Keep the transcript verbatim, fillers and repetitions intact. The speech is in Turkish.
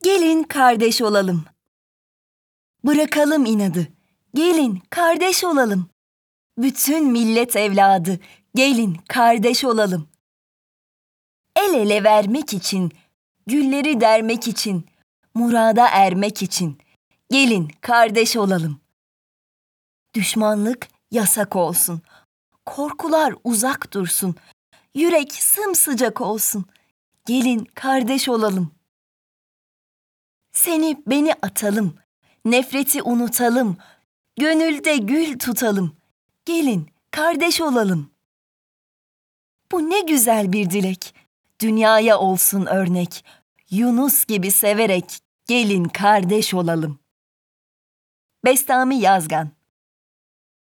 Gelin kardeş olalım. Bırakalım inadı. Gelin kardeş olalım. Bütün millet evladı. Gelin kardeş olalım. El ele vermek için, gülleri dermek için, murada ermek için. Gelin kardeş olalım. Düşmanlık yasak olsun. Korkular uzak dursun. Yürek sımsıcak olsun. Gelin kardeş olalım. Seni beni atalım. Nefreti unutalım. Gönülde gül tutalım. Gelin kardeş olalım. Bu ne güzel bir dilek. Dünyaya olsun örnek. Yunus gibi severek gelin kardeş olalım. Bestami Yazgan.